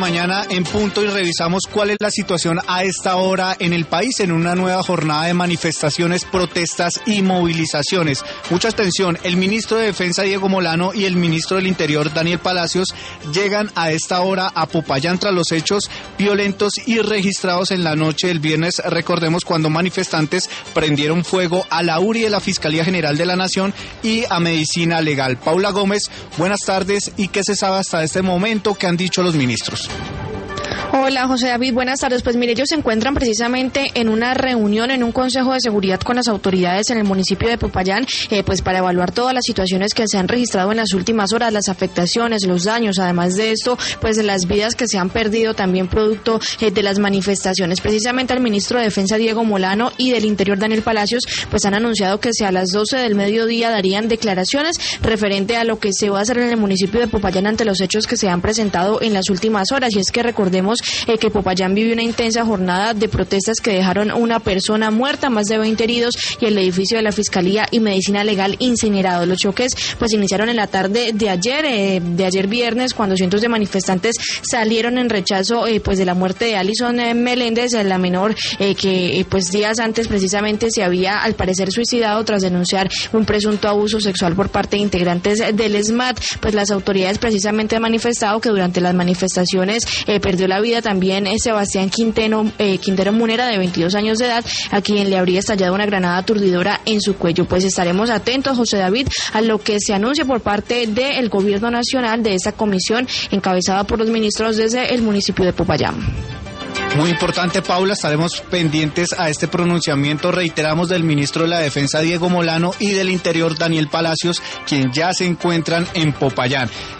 Mañana en punto y revisamos cuál es la situación a esta hora en el país en una nueva jornada de manifestaciones, protestas y movilizaciones. Mucha atención, el ministro de Defensa Diego Molano y el ministro del Interior Daniel Palacios llegan a esta hora a Popayán tras los hechos violentos y registrados en la noche del viernes, recordemos, cuando manifestantes prendieron fuego a la URI de la Fiscalía General de la Nación y a Medicina Legal. Paula Gómez, buenas tardes. ¿Y qué se sabe hasta este momento? ¿Qué han dicho los ministros? Hola, José David, buenas tardes. Pues mire, ellos se encuentran precisamente en una reunión, en un consejo de seguridad con las autoridades en el municipio de Popayán, pues para evaluar todas las situaciones que se han registrado en las últimas horas, las afectaciones, los daños, además de esto, pues las vidas que se han perdido también producto de las manifestaciones. Precisamente el ministro de Defensa Diego Molano y del Interior Daniel Palacios, pues han anunciado que a las 12 del mediodía darían declaraciones referente a lo que se va a hacer en el municipio de Popayán ante los hechos que se han presentado en las últimas horas. Y es que recordemos que Popayán vivió una intensa jornada de protestas que dejaron una persona muerta, más de 20 heridos y el edificio de la Fiscalía y Medicina Legal incinerado. Los choques pues iniciaron en la tarde de ayer viernes, cuando cientos de manifestantes salieron en rechazo pues de la muerte de Alison Meléndez, la menor que pues días antes precisamente se había al parecer suicidado tras denunciar un presunto abuso sexual por parte de integrantes del SMAT. Pues las autoridades precisamente han manifestado que durante las manifestaciones perdió la vida también Sebastián Quintero Munera, de 22 años de edad, a quien le habría estallado una granada aturdidora en su cuello. Pues estaremos atentos, José David, a lo que se anuncia por parte del Gobierno Nacional, de esta comisión encabezada por los ministros desde el municipio de Popayán. Muy importante, Paula, estaremos pendientes a este pronunciamiento, reiteramos, del ministro de la Defensa Diego Molano y del Interior Daniel Palacios, quien ya se encuentran en Popayán.